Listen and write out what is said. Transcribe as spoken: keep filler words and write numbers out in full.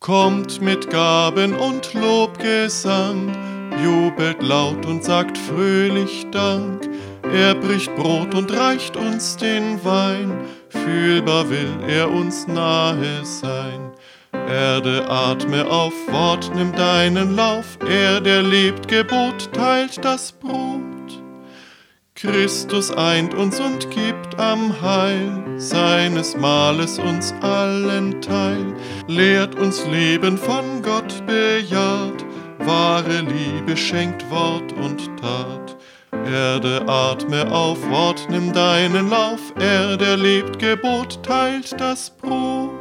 kommt mit Gaben und Lobgesang, jubelt laut und sagt fröhlich Dank. Er bricht Brot und reicht uns den Wein, fühlbar will er uns nahe sein. Erde, atme auf, Wort, nimm deinen Lauf, er, der lebt, Gebot, teilt das Brot. Christus eint uns und gibt am Heil seines Mahles uns allen Teil, lehrt uns Leben von Gott bejaht, wahre Liebe schenkt Wort und Tat. Erde, atme auf, Wort, nimm deinen Lauf, er, der lebt, Gebot, teilt das Brot.